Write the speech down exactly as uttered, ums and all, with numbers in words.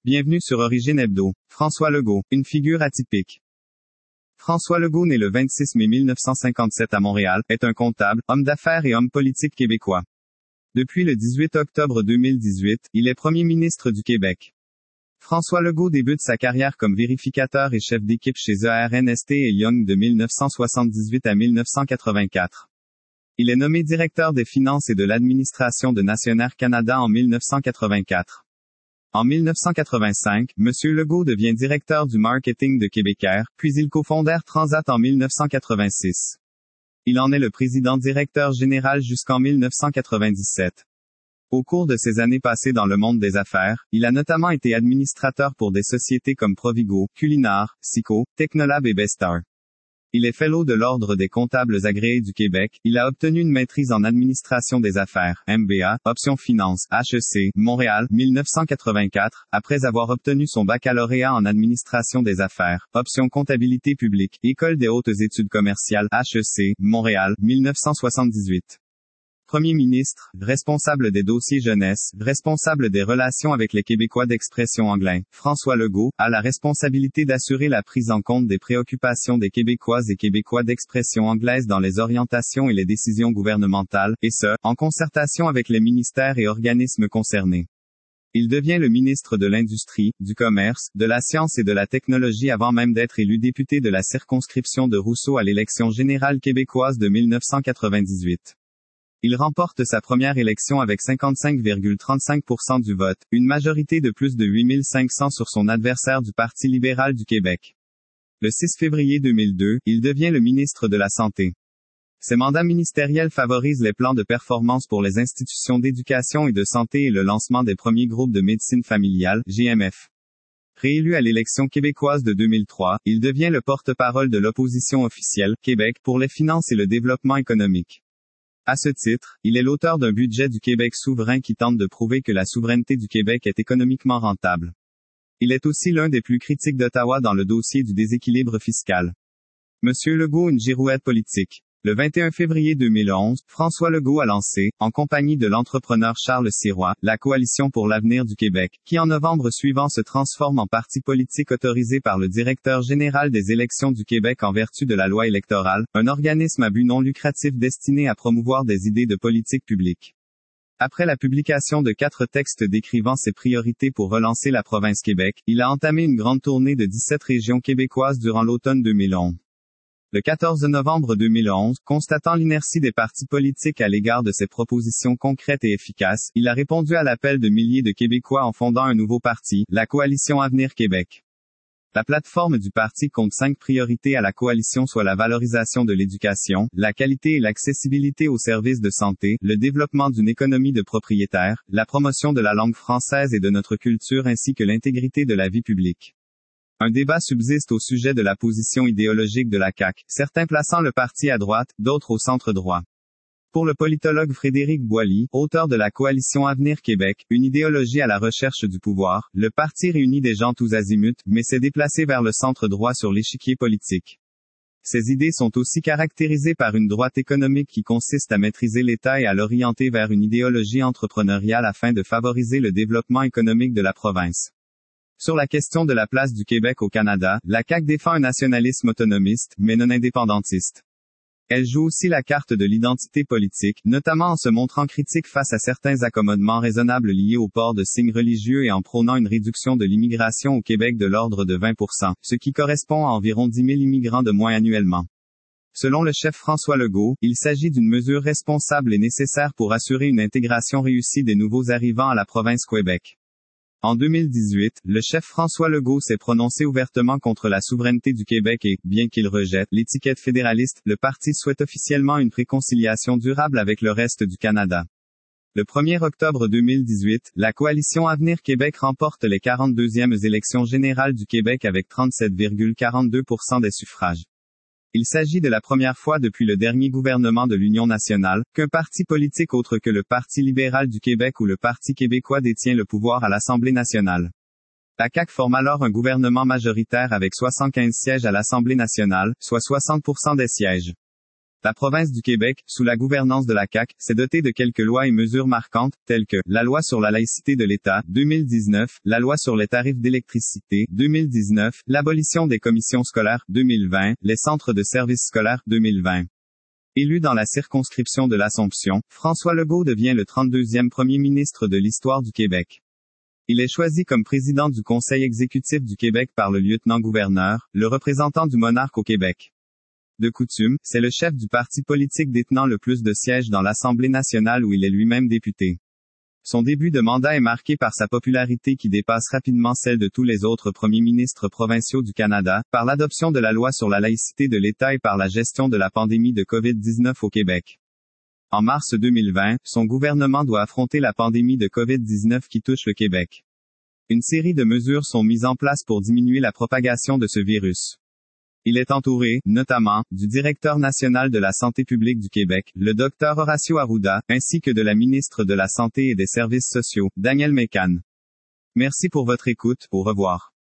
Bienvenue sur Origine Hebdo. François Legault, une figure atypique. François Legault, né le vingt-six mai mille neuf cent cinquante-sept à Montréal, est un comptable, homme d'affaires et homme politique québécois. Depuis le dix-huit octobre deux mille dix-huit, il est Premier ministre du Québec. François Legault débute sa carrière comme vérificateur et chef d'équipe chez E R N S T et Young de mille neuf cent soixante-dix-huit à mille neuf cent quatre-vingt-quatre. Il est nommé directeur des finances et de l'administration de Nationaire Canada en mille neuf cent quatre-vingt-quatre. En mille neuf cent quatre-vingt-cinq, M. Legault devient directeur du marketing de Québécois, puis il cofondèrent Transat en mille neuf cent quatre-vingt-six. Il en est le président-directeur général jusqu'en mille neuf cent quatre-vingt-dix-sept. Au cours de ses années passées dans le monde des affaires, il a notamment été administrateur pour des sociétés comme Provigo, Culinar, Sico, Technolab et Bestar. Il est fellow de l'Ordre des comptables agréés du Québec. Il a obtenu une maîtrise en administration des affaires, M B A, option finance, H E C, Montréal, mille neuf cent quatre-vingt-quatre, après avoir obtenu son baccalauréat en administration des affaires, option comptabilité publique, École des hautes études commerciales, H E C, Montréal, mille neuf cent soixante-dix-huit. Premier ministre, responsable des dossiers jeunesse, responsable des relations avec les Québécois d'expression anglaise, François Legault a la responsabilité d'assurer la prise en compte des préoccupations des Québécoises et Québécois d'expression anglaise dans les orientations et les décisions gouvernementales, et ce, en concertation avec les ministères et organismes concernés. Il devient le ministre de l'Industrie, du Commerce, de la Science et de la Technologie avant même d'être élu député de la circonscription de Rousseau à l'élection générale québécoise de mille neuf cent quatre-vingt-dix-huit. Il remporte sa première élection avec cinquante-cinq virgule trente-cinq pour cent du vote, une majorité de plus de huit mille cinq cents sur son adversaire du Parti libéral du Québec. Le six février deux mille deux, il devient le ministre de la Santé. Ses mandats ministériels favorisent les plans de performance pour les institutions d'éducation et de santé et le lancement des premiers groupes de médecine familiale, G M F. Réélu à l'élection québécoise de deux mille trois, il devient le porte-parole de l'opposition officielle, Québec, pour les finances et le développement économique. À ce titre, il est l'auteur d'un budget du Québec souverain qui tente de prouver que la souveraineté du Québec est économiquement rentable. Il est aussi l'un des plus critiques d'Ottawa dans le dossier du déséquilibre fiscal. Monsieur Legault, une girouette politique. Le vingt et un février deux mille onze, François Legault a lancé, en compagnie de l'entrepreneur Charles Sirois, la Coalition pour l'avenir du Québec, qui en novembre suivant se transforme en parti politique autorisé par le directeur général des élections du Québec en vertu de la loi électorale, un organisme à but non lucratif destiné à promouvoir des idées de politique publique. Après la publication de quatre textes décrivant ses priorités pour relancer la province Québec, il a entamé une grande tournée de dix-sept régions québécoises durant l'automne deux mille onze. Le quatorze novembre deux mille onze, constatant l'inertie des partis politiques à l'égard de ses propositions concrètes et efficaces, il a répondu à l'appel de milliers de Québécois en fondant un nouveau parti, la Coalition Avenir Québec. La plateforme du parti compte cinq priorités à la coalition, soit la valorisation de l'éducation, la qualité et l'accessibilité aux services de santé, le développement d'une économie de propriétaires, la promotion de la langue française et de notre culture ainsi que l'intégrité de la vie publique. Un débat subsiste au sujet de la position idéologique de la C A Q, certains plaçant le parti à droite, d'autres au centre-droit. Pour le politologue Frédéric Boilly, auteur de la Coalition Avenir Québec, une idéologie à la recherche du pouvoir, le parti réunit des gens tous azimuts, mais s'est déplacé vers le centre-droit sur l'échiquier politique. Ces idées sont aussi caractérisées par une droite économique qui consiste à maîtriser l'État et à l'orienter vers une idéologie entrepreneuriale afin de favoriser le développement économique de la province. Sur la question de la place du Québec au Canada, la C A Q défend un nationalisme autonomiste, mais non indépendantiste. Elle joue aussi la carte de l'identité politique, notamment en se montrant critique face à certains accommodements raisonnables liés au port de signes religieux et en prônant une réduction de l'immigration au Québec de l'ordre de vingt pour cent, ce qui correspond à environ dix mille immigrants de moins annuellement. Selon le chef François Legault, il s'agit d'une mesure responsable et nécessaire pour assurer une intégration réussie des nouveaux arrivants à la province Québec. En deux mille dix-huit, le chef François Legault s'est prononcé ouvertement contre la souveraineté du Québec et, bien qu'il rejette l'étiquette fédéraliste, le parti souhaite officiellement une réconciliation durable avec le reste du Canada. Le premier octobre deux mille dix-huit, la Coalition Avenir Québec remporte les quarante-deuxièmes élections générales du Québec avec trente-sept virgule quarante-deux pour cent des suffrages. Il s'agit de la première fois depuis le dernier gouvernement de l'Union nationale, qu'un parti politique autre que le Parti libéral du Québec ou le Parti québécois détient le pouvoir à l'Assemblée nationale. La C A Q forme alors un gouvernement majoritaire avec soixante-quinze sièges à l'Assemblée nationale, soit soixante pour cent des sièges. La province du Québec, sous la gouvernance de la C A Q, s'est dotée de quelques lois et mesures marquantes, telles que la loi sur la laïcité de l'État, deux mille dix-neuf, la loi sur les tarifs d'électricité, deux mille dix-neuf, l'abolition des commissions scolaires, deux mille vingt, les centres de services scolaires, deux mille vingt. Élu dans la circonscription de l'Assomption, François Legault devient le trente-deuxième premier ministre de l'histoire du Québec. Il est choisi comme président du Conseil exécutif du Québec par le lieutenant-gouverneur, le représentant du monarque au Québec. De coutume, c'est le chef du parti politique détenant le plus de sièges dans l'Assemblée nationale où il est lui-même député. Son début de mandat est marqué par sa popularité qui dépasse rapidement celle de tous les autres premiers ministres provinciaux du Canada, par l'adoption de la loi sur la laïcité de l'État et par la gestion de la pandémie de covid dix-neuf au Québec. En mars deux mille vingt, son gouvernement doit affronter la pandémie de covid dix-neuf qui touche le Québec. Une série de mesures sont mises en place pour diminuer la propagation de ce virus. Il est entouré, notamment, du directeur national de la santé publique du Québec, le docteur Horacio Arruda, ainsi que de la ministre de la Santé et des Services sociaux, Danielle Mécan. Merci pour votre écoute, au revoir.